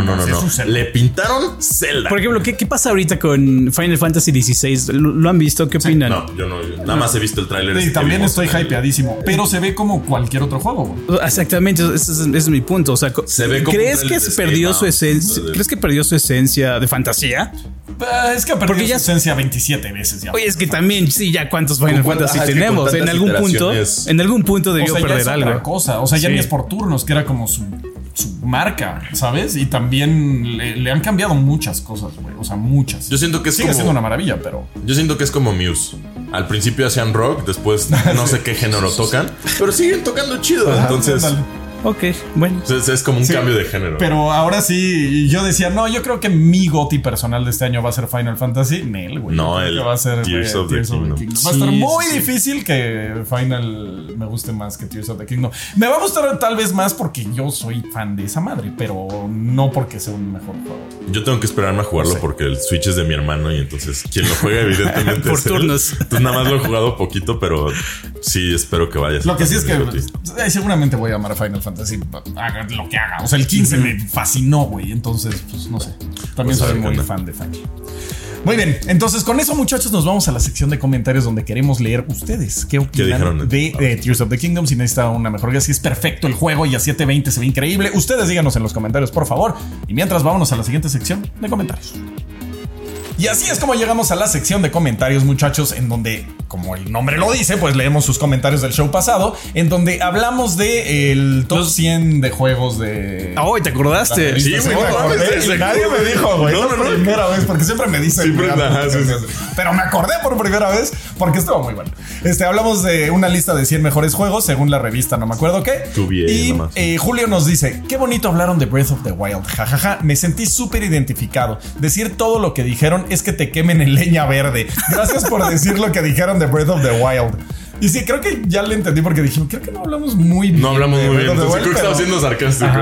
Le pintaron Zelda. Por ejemplo, ¿qué pasa ahorita con Final Fantasy XVI? ¿Lo han visto? ¿Qué opinan? No, yo no. Nada más he visto el tráiler. Sí, también estoy hypeadísimo. Pero se ve como cualquier otro juego. Exactamente, ese es mi punto. O sea, se ve como ¿crees que perdió su esencia? ¿Crees que perdió su esencia de fantasía? Es que ha perdido su esencia 27 veces ya. Oye, es que también, sí, ya cuántos Final Fantasy tenemos. En algún punto debió perder algo. Otra cosa. O sea, ya ni es por turnos, que era como su marca, ¿sabes? Y también le han cambiado muchas cosas, güey. O sea, muchas. Yo siento que sigue siendo una maravilla, pero... Yo siento que es como Muse. Al principio hacían rock, después no sé qué género tocan, pero siguen tocando chido. Entonces... Ok, bueno. Es como un cambio de género. Pero ahora sí, yo decía, no, yo creo que mi GOTY personal de este año va a ser Final Fantasy. Nel, güey. No, va a ser Tears of the Kingdom. Va a estar muy difícil que Final me guste más que Tears of the Kingdom. Me va a gustar tal vez más porque yo soy fan de esa madre, pero no porque sea un mejor juego. Yo tengo que esperarme a jugarlo porque el Switch es de mi hermano y entonces quien lo juega evidentemente por turnos. Entonces nada más lo he jugado poquito, pero sí espero que vaya. Lo que sí es que seguramente voy a amar a Final Fantasy, haga lo que haga. O sea, el 15 me fascinó, güey. Entonces, pues no sé. También soy muy fan de Fungi. Muy bien, entonces con eso, muchachos, nos vamos a la sección de comentarios donde queremos leer ustedes qué opinan de Tears of the Kingdom. Si necesita una mejor guía, si es perfecto el juego y a 720 se ve increíble, ustedes díganos en los comentarios, por favor. Y mientras, vámonos a la siguiente sección de comentarios. Y así es como llegamos a la sección de comentarios, muchachos, en donde, como el nombre lo dice, pues leemos sus comentarios del show pasado, en donde hablamos de el top 100 de juegos de... ¡Oh, te acordaste! Sí, güey, nadie me dijo, güey, no, primera vez, porque siempre me dicen... Pero me acordé por primera vez, porque estuvo muy bueno. Hablamos de una lista de 100 mejores juegos, según la revista, no me acuerdo qué. Y Julio nos dice, qué bonito hablaron de Breath of the Wild, jajaja, me sentí súper identificado. Decir todo lo que dijeron es que te quemen en leña verde. Gracias por decir lo que dijeron de Breath of the Wild. Y sí, creo que ya le entendí porque dijimos, creo que no hablamos muy bien. No hablamos muy bien. Entonces, creo que estaba siendo sarcástico.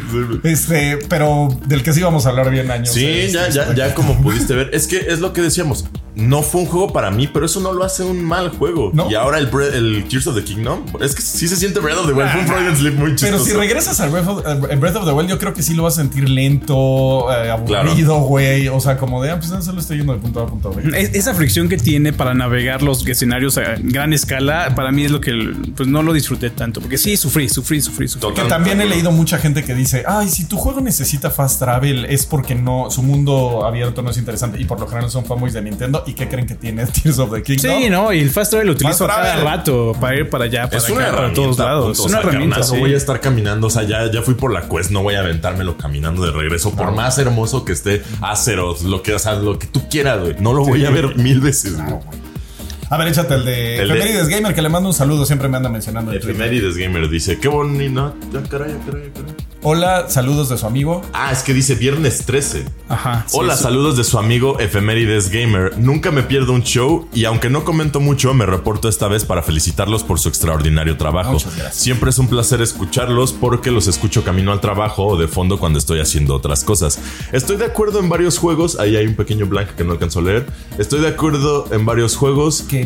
Pero del que sí vamos a hablar bien años. Sí, ya como pudiste ver. Es que es lo que decíamos. No fue un juego para mí, pero eso no lo hace un mal juego. ¿No? Y ahora el Tears of the Kingdom, es que sí se siente Breath of the Wild. Fue un Freudian Slip muy chistoso. Pero si regresas al Breath of the Wild, yo creo que sí lo vas a sentir lento, aburrido, güey. O sea, como de, pues no se lo estoy yendo de punto A a punto B. Esa fricción que tiene para navegar los escenarios a gran escala, para mí es lo que pues no lo disfruté tanto. Porque sí, sufrí. Que también he leído mucha gente que dice, ay, si tu juego necesita fast travel es porque no, su mundo abierto no es interesante. Y por lo general son fanboys de Nintendo. ¿Y qué creen que tiene Tears of the Kingdom? Sí, no, y el fast travel lo utilizo cada rato para ir para allá, para acá, para todos lados. Es una herramienta. No voy a estar caminando, o sea, ya fui por la quest, no voy a aventármelo caminando de regreso. Por más hermoso que esté Azeroth, lo que tú quieras, güey. No lo voy a ver 1000 veces, güey. A ver, échate el de Efemérides Gamer, que le mando un saludo, siempre me anda mencionando. Efemérides Gamer dice, qué bonito. Caray. Hola, saludos de su amigo. Es que dice viernes 13. Ajá. Hola, saludos de su amigo Efemérides Gamer. Nunca me pierdo un show y aunque no comento mucho, me reporto esta vez para felicitarlos por su extraordinario trabajo. Muchas gracias. Siempre es un placer escucharlos porque los escucho camino al trabajo o de fondo cuando estoy haciendo otras cosas. Estoy de acuerdo en varios juegos. Ahí hay un pequeño blank que no alcanzo a leer. Estoy de acuerdo en varios juegos que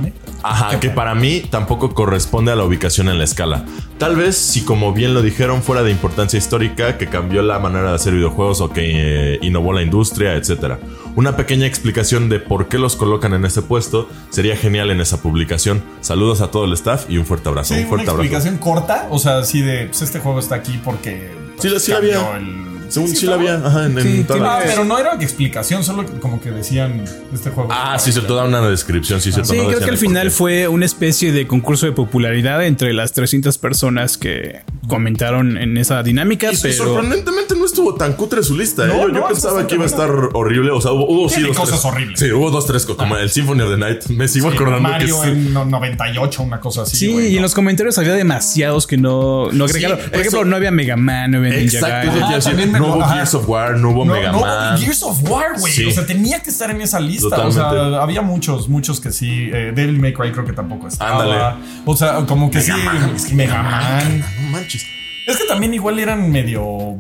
para mí tampoco corresponde a la ubicación en la escala. Tal vez si, como bien lo dijeron, fuera de importancia histórica, que cambió la manera de hacer videojuegos o que innovó la industria, etc. Una pequeña explicación de por qué los colocan en ese puesto sería genial en esa publicación. Saludos a todo el staff y un fuerte abrazo. Sí, una explicación corta, o sea, así de, pues este juego está aquí porque... Pues, sí la había. Según sí la había, pero no era explicación, solo como que decían este juego. Sí, toda una descripción. Sí, creo que al final fue una especie de concurso de popularidad entre las 300 personas que comentaron en esa dinámica. Pero sorprendentemente no estuvo tan cutre su lista. Yo pensaba que iba a estar horrible. O sea, hubo cosas horribles. Sí, hubo 2-3 como el Symphony of the Night. Me sigo acordando Mario que en 98, una cosa así. Sí, y en los comentarios había demasiados que no agregaron. Por ejemplo, no había Mega Man, no había Ninja Gaiden. No hubo Gears of War, no hubo Mega Man. No hubo Gears of War, güey. Sí. O sea, tenía que estar en esa lista. Totalmente. O sea, había muchos que sí. Devil May Cry creo que tampoco estaba. Ándale. O sea, como que Mega Man. No manches. Es que también igual eran medio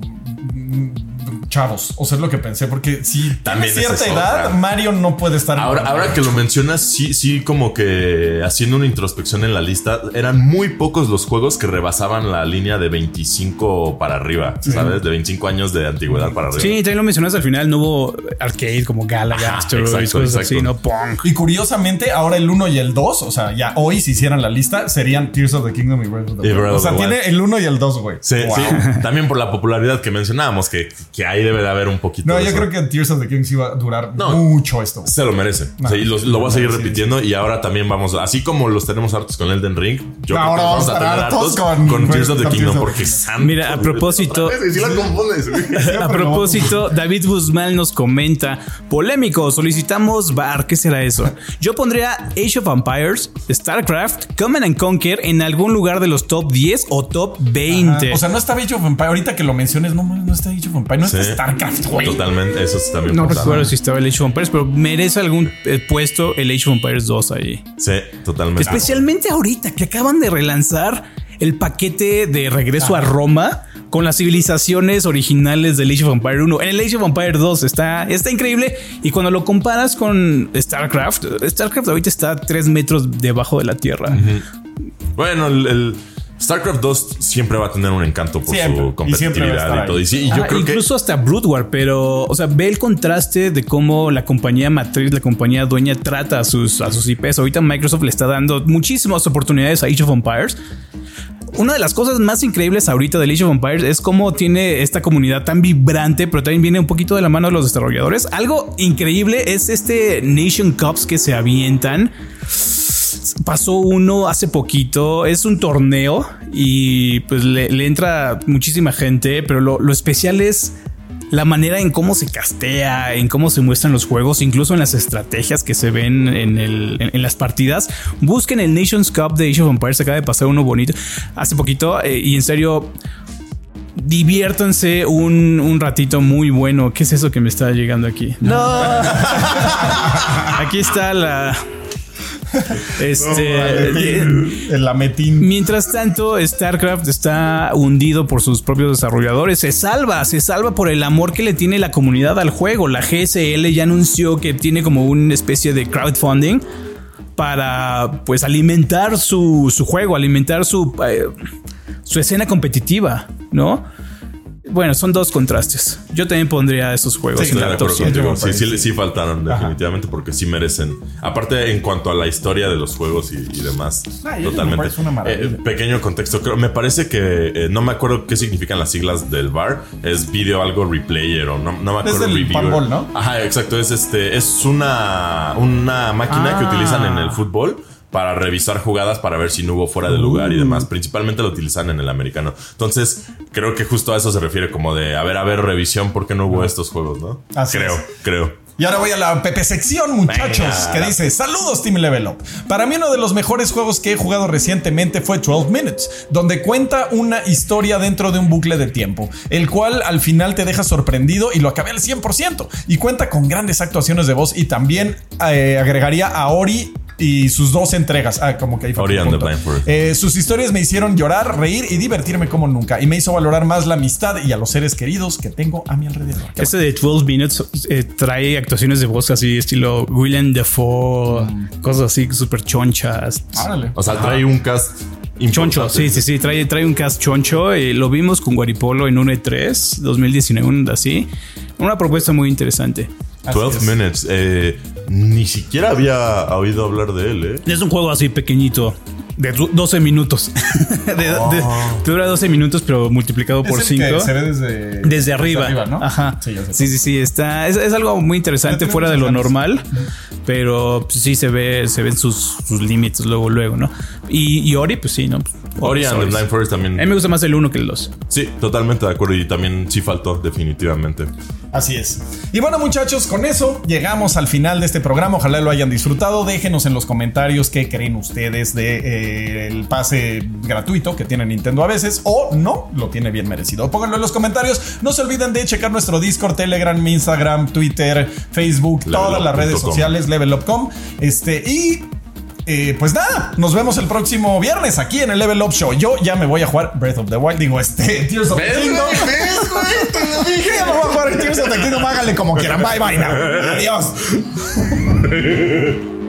chavos, o sea, es lo que pensé, porque si también tiene cierta edad, Mario no puede estar. Ahora que lo mencionas, sí, como que haciendo una introspección en la lista, eran muy pocos los juegos que rebasaban la línea de 25 para arriba, ¿sabes? De 25 años de antigüedad para arriba. Sí, también lo mencionaste al final, no hubo arcade como Galaga, Asteroids, cosas así, no Pong. Y curiosamente, ahora el 1 y el 2, o sea, ya hoy si hicieran la lista, serían Tears of the Kingdom y Breath of the Wild. O sea, tiene el 1 y el 2, güey. Sí, wow. Sí. También por la popularidad que mencionábamos, que ahí debe de haber un poquito. No, yo creo que Tears of the Kingdom sí va a durar mucho esto. Se lo merece. Sí, lo voy a seguir repitiendo y ahora también vamos, así como los tenemos hartos con Elden Ring, yo creo que vamos a tener hartos con Tears of the Kingdom porque mira, a propósito, a propósito, David Guzmán nos comenta: polémico, solicitamos VAR. ¿Qué será eso? Yo pondría Age of Empires, StarCraft, Command and Conquer en algún lugar de los top 10 o top 20. Ajá. O sea, no está Age of Empires. Ahorita que lo menciones, no está Age of Empires, no está StarCraft, güey. Totalmente, eso está bien. No recuerdo si estaba el Age of Empires, pero merece algún puesto el Age of Empires 2 ahí. Sí, totalmente. Especialmente ahorita que acaban de relanzar el paquete de regreso a Roma con las civilizaciones originales del Age of Empires 1. En el Age of Empires 2 está increíble. Y cuando lo comparas con StarCraft ahorita está a 3 metros debajo de la tierra. Bueno, StarCraft 2 siempre va a tener un encanto por su competitividad y todo. Y yo creo incluso hasta Brood War, pero, o sea, ve el contraste de cómo la compañía matriz, la compañía dueña trata a sus IPs. Ahorita Microsoft le está dando muchísimas oportunidades a Age of Empires. Una de las cosas más increíbles ahorita de Age of Empires es cómo tiene esta comunidad tan vibrante, pero también viene un poquito de la mano de los desarrolladores. Algo increíble es este Nation Cups que se avientan. Pasó uno hace poquito, es un torneo y pues le entra muchísima gente, pero lo especial es la manera en cómo se castea, en cómo se muestran los juegos, incluso en las estrategias que se ven en las partidas. Busquen el Nations Cup de Age of Empires, acaba de pasar uno bonito hace poquito y en serio, diviértanse un ratito muy bueno. ¿Qué es eso que me está llegando aquí? No. Aquí está la... el ametín. Mientras tanto, StarCraft está hundido por sus propios desarrolladores. Se salva por el amor que le tiene la comunidad al juego. La GSL ya anunció que tiene como una especie de crowdfunding para pues alimentar su juego, alimentar su escena competitiva, ¿no? Bueno, son dos contrastes. Yo también pondría esos juegos. Sí, claro, sí faltaron definitivamente porque sí merecen. Aparte, en cuanto a la historia de los juegos y demás, totalmente. Pequeño contexto. Me parece que no me acuerdo qué significan las siglas del VAR. Es video algo replayer o no me acuerdo. Es el panball, ¿no? Ajá, exacto. Es una máquina que utilizan en el fútbol para revisar jugadas para ver si no hubo fuera de lugar y demás. Principalmente lo utilizan en el americano. Entonces, creo que justo a eso se refiere como de, a ver, revisión, ¿por qué no hubo estos juegos, no? Así creo. Y ahora voy a la Pepe sección, muchachos, que dice: saludos Team Level Up. Para mí uno de los mejores juegos que he jugado recientemente fue 12 Minutes, donde cuenta una historia dentro de un bucle de tiempo, el cual al final te deja sorprendido y lo acabé al 100%. Y cuenta con grandes actuaciones de voz y también agregaría a Ori y sus 2 entregas. Como que ahí fue. Ori and the Blind Forest. Sus historias me hicieron llorar, reír y divertirme como nunca. Y me hizo valorar más la amistad y a los seres queridos que tengo a mi alrededor. Este de 12 Minutes trae actuaciones de voz así, estilo Willem Dafoe, cosas así súper chonchas. Árale. O sea, trae un cast choncho. Sí. Trae un cast choncho. Lo vimos con Guaripolo en un E3 2019, así. Una propuesta muy interesante. 12 Minutes. Ni siquiera había oído hablar de él, Es un juego así pequeñito. De 12 minutos. Dura 12 minutos, pero multiplicado por 5. Se ve desde arriba, ¿no? Ajá. Sí. Es algo muy interesante, fuera de lo normal. Pero pues, sí se ven sus límites luego, ¿no? Y Ori, pues sí, ¿no? Ori and the Blind Forest también. A mí me gusta más el 1 que el 2. Sí, totalmente de acuerdo. Y también sí faltó, definitivamente. Así es. Y bueno, muchachos, con eso llegamos al final de este programa. Ojalá lo hayan disfrutado. Déjenos en los comentarios qué creen ustedes de el pase gratuito que tiene Nintendo a veces, o no lo tiene bien merecido. Pónganlo en los comentarios. No se olviden de checar nuestro Discord, Telegram, Instagram, Twitter, Facebook, todas las redes sociales, levelup.com. Pues nada, nos vemos el próximo viernes aquí en el Level Up Show. Yo ya me voy a jugar Breath of the Wild. Tears of the Kingdom. Te lo dije, ya me voy a jugar Tears of the Kingdom. Háganle como quieran. Bye, now. Adiós.